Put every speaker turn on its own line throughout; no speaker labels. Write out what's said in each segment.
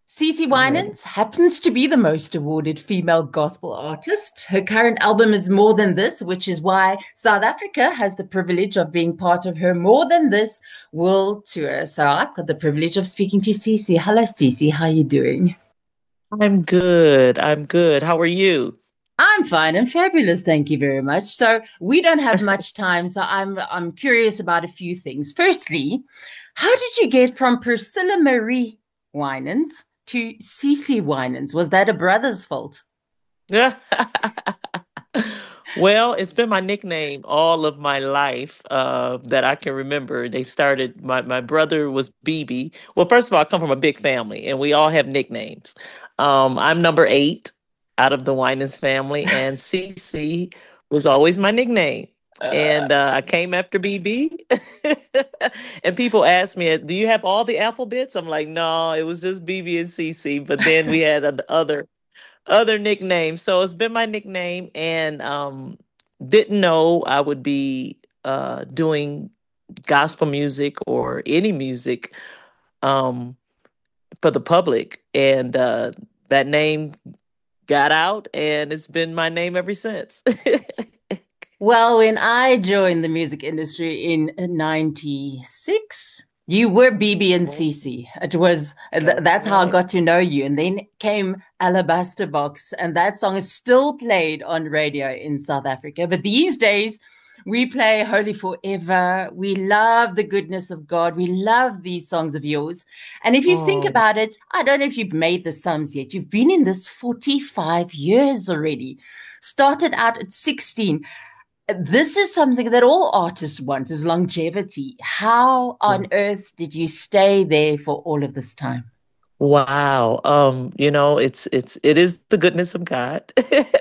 CeCe
I'm ready.
Winans happens to be the most awarded female gospel artist. Her current album is More Than This, which is why South Africa has the privilege of being part of her More Than This world tour. So I've got the privilege of speaking to CeCe. Hello, CeCe. How are you doing?
I'm good. I'm good. How are you?
I'm fine and fabulous, thank you very much. So we don't have much time, so I'm curious about a few things. Firstly, how did you get from Priscilla Marie Winans to CeCe Winans? Was that a brother's fault?
Well, it's been my nickname all of my life that I can remember. They started, my brother was BB. Well, first of all, I come from a big family and we all have nicknames. I'm number eight out of the Winans family, and CC was always my nickname. And I came after BB. And people ask me, do you have all the alphabets? I'm like, no, it was just BB and CC. But then we had other nicknames. So it's been my nickname, and didn't know I would be doing gospel music or any music um for the public. And that name got out, and it's been my name ever since.
Well, when I joined the music industry in 96, you were BB and
Oh,
CC. It was
that's
that's how I
right.
got to know you. And then came Alabaster Box, and that song is still played on radio in South Africa. But these days, we play Holy Forever. We love the goodness of God. We love these songs of yours. And if you think
Oh,
about it, I don't know if you've made the sums yet. You've been in this 45 years already. Started out at 16. This is something that all artists want, is longevity. How
yeah.
on earth did you stay there for all of this time?
Wow. It is the goodness of God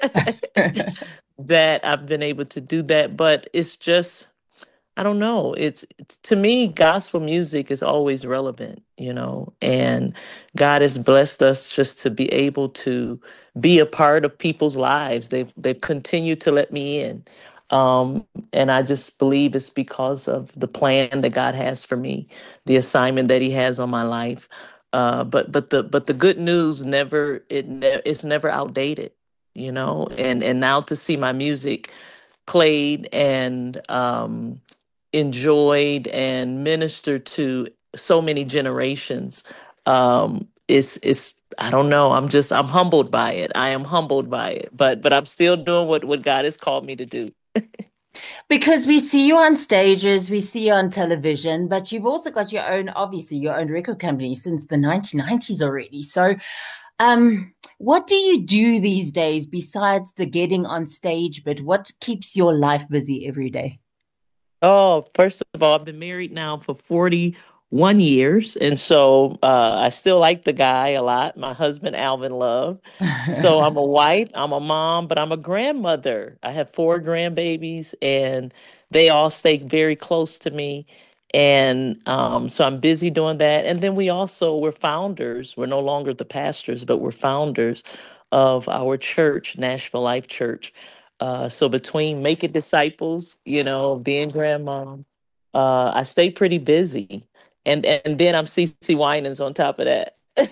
that I've been able to do that, but it's just, I don't know. It's to me, gospel music is always relevant, and God has blessed us just to be able to be a part of people's lives. They've continued to let me in. And I just believe it's because of the plan that God has for me, the assignment that He has on my life. But the good news it's never outdated, and now to see my music played and enjoyed and ministered to so many generations. Is I don't know. I'm humbled by it. I am humbled by it. But I'm still doing what God has called me to do.
Because we see you on stages, we see you on television, but you've also got your own, obviously, your own record company since the 1990s already. So, what do you do these days besides the getting on stage bit? What keeps your life busy every day?
Oh, first of all, I've been married now for 41 years. And so I still like the guy a lot, my husband, Alvin Love. So I'm a wife, I'm a mom, but I'm a grandmother. I have four grandbabies, and they all stay very close to me. And so I'm busy doing that. And then we're founders. We're no longer the pastors, but we're founders of our church, Nashville Life Church. So between making disciples, being grandmom, I stay pretty busy. And then I'm CC Winans on top of that.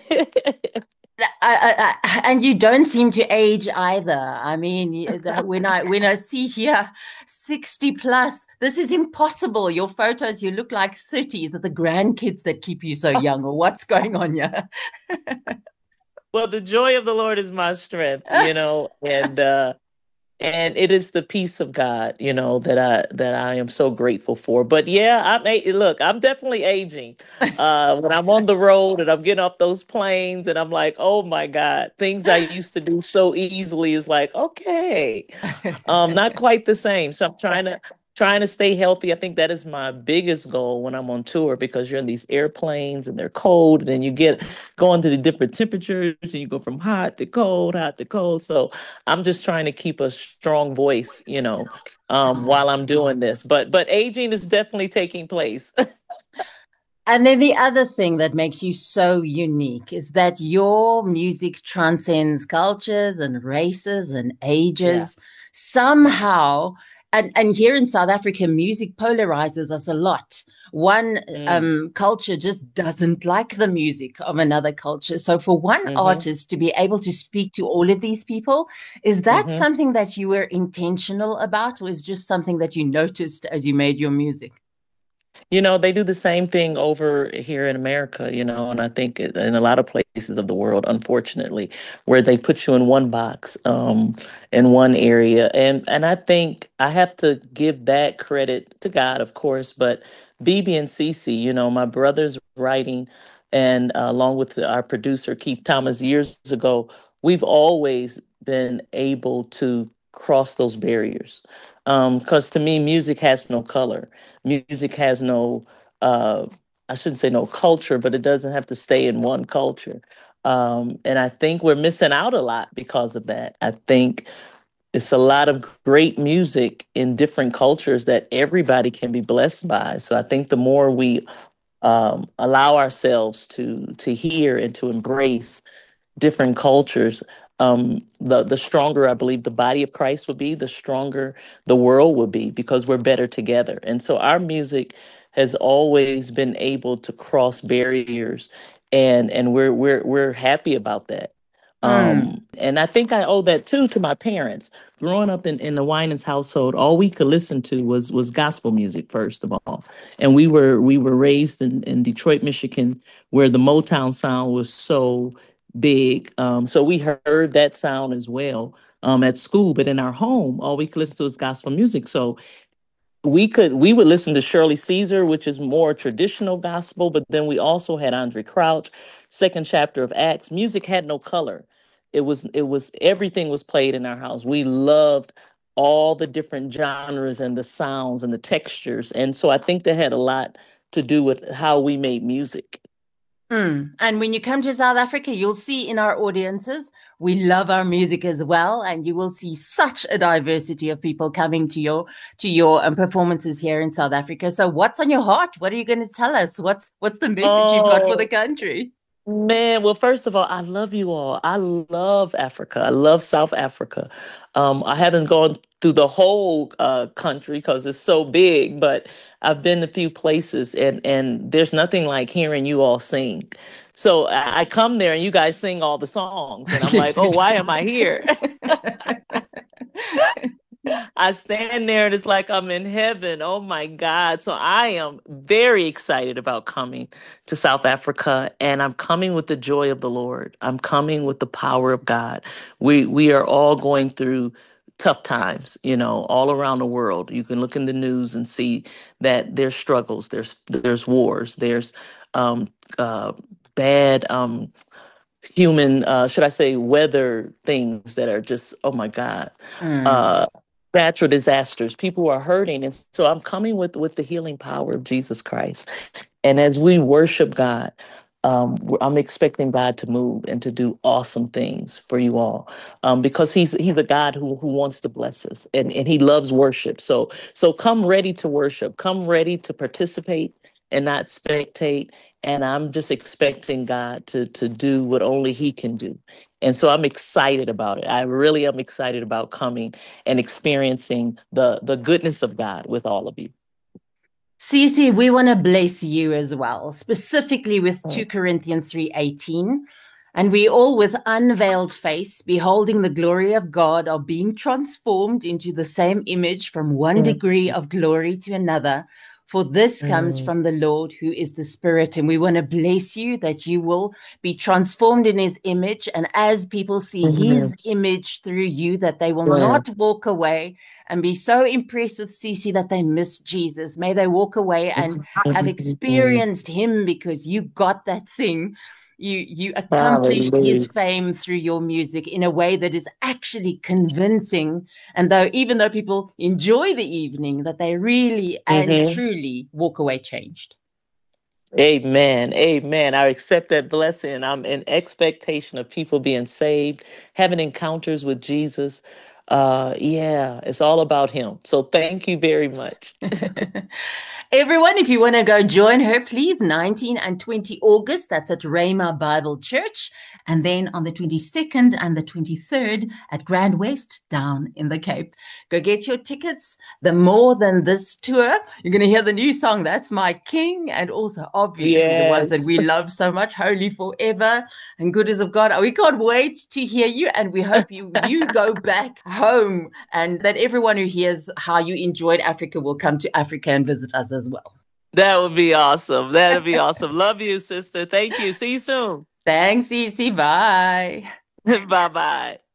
And you don't seem to age either. I mean, when I see here 60 plus, this is impossible. Your photos, you look like 30. Is it the grandkids that keep you so young, or what's going on here?
Well, the joy of the Lord is my strength, and it is the peace of God, that I am so grateful for. But yeah, look, I'm definitely aging. When I'm on the road and I'm getting off those planes and I'm like, oh my God, things I used to do so easily is like, okay, not quite the same. So I'm trying to stay healthy. I think that is my biggest goal when I'm on tour, because you're in these airplanes and they're cold, and then you get going to the different temperatures and you go from hot to cold, hot to cold. So I'm just trying to keep a strong voice, while I'm doing this. But aging is definitely taking place.
And then the other thing that makes you so unique is that your music transcends cultures and races and
Yeah.
ages. Somehow, and here in South Africa, music polarizes us a lot. One
Mm,
culture just doesn't like the music of another culture. So for one
hmm
artist to be able to speak to all of these people, is that
hmm
something that you were intentional about, or is just something that you noticed as you made your music?
They do the same thing over here in America, and I think in a lot of places of the world, unfortunately, where they put you in one box, in one area. And I think I have to give that credit to God, of course, but BB and CC, my brother's writing, and along with our producer, Keith Thomas, years ago, we've always been able to cross those barriers. Because to me, music has no color. Music has no, uh, I shouldn't say no culture, but it doesn't have to stay in one culture. And I think we're missing out a lot because of that. I think it's a lot of great music in different cultures that everybody can be blessed by. So I think the more we allow ourselves to hear and to embrace different cultures, the stronger I believe the body of Christ would be, the stronger the world would be because we're better together. And so our music has always been able to cross barriers, and we're happy about that.
Mm.
And I think I owe that too to my parents. Growing up in the Winans household, all we could listen to was gospel music, first of all. And we were raised in Detroit, Michigan, where the Motown sound was so big. So we heard that sound as well at school, but in our home, all we could listen to was gospel music. So we would listen to Shirley Caesar, which is more traditional gospel, but then we also had Andre Crouch, second chapter of Acts. Music had no color. It was everything was played in our house. We loved all the different genres and the sounds and the textures. And so I think that had a lot to do with how we made music.
Mm. And when you come to South Africa, you'll see in our audiences, we love our music as well, and you will see such a diversity of people coming to your performances here in South Africa. So, what's on your heart? What are you going to tell us? What's the message you've got for the
Oh,
country?
man, well, first of all, I love you all. I love Africa. I love South Africa. I haven't gone through the whole country because it's so big, but I've been a few places, and there's nothing like hearing you all sing. So I come there and you guys sing all the songs, and I'm like,
Yes, we
oh, why
do.
am I here? I stand there and it's like I'm in heaven. Oh my God. So I am very excited about coming to South Africa, and I'm coming with the joy of the Lord. I'm coming with the power of God. We are all going through tough times, all around the world. You can look in the news and see that there's struggles, there's wars, there's um uh bad human, should I say, weather things that are just, oh my God,
Mm.
uh, natural disasters. People are hurting, and so I'm coming with the healing power of Jesus Christ. And as we worship God, I'm expecting God to move and to do awesome things for you all, because He's a God who wants to bless us, and He loves worship. So come ready to worship, come ready to participate and not spectate. And I'm just expecting God to do what only He can do. And so I'm excited about it. I really am excited about coming and experiencing the goodness of God with all of you.
Cece, we want to bless you as well, specifically with 2 Corinthians 3:18. And we all with unveiled face, beholding the glory of God, are being transformed into the same image from one
Mm,
degree of glory to another. For this comes
mm,
from the Lord who is the Spirit. And we want to bless you that you will be transformed in his image. And as people see his
yes,
image through you, that they will not
yes.
walk away and be so impressed with Cece that they miss Jesus. May they walk away and have experienced him because you got that thing. You accomplished his
Hallelujah.
fame through your music in a way that is actually convincing. And though even though people enjoy the evening, that they really and
hmm
truly walk away changed.
Amen. Amen. I accept that blessing. I'm in expectation of people being saved, having encounters with Jesus. Yeah, it's all about him. So thank you very much.
Everyone, if you want to go join her, please, 19 and 20 August, that's at Rhema Bible Church. And then on the 22nd and the 23rd at Grand West down in the Cape. Go get your tickets. The More Than This tour. You're going to hear the new song, That's My King, and also obviously the ones that
Yes.
we love so much, Holy Forever and Goodness of God. We can't wait to hear you, and we hope you go back home, and that everyone who hears how you enjoyed Africa will come to Africa and visit us as well.
That would be awesome. That would be awesome. Love you, sister. Thank you. See you soon.
Thanks, Cece. Bye.
Bye bye.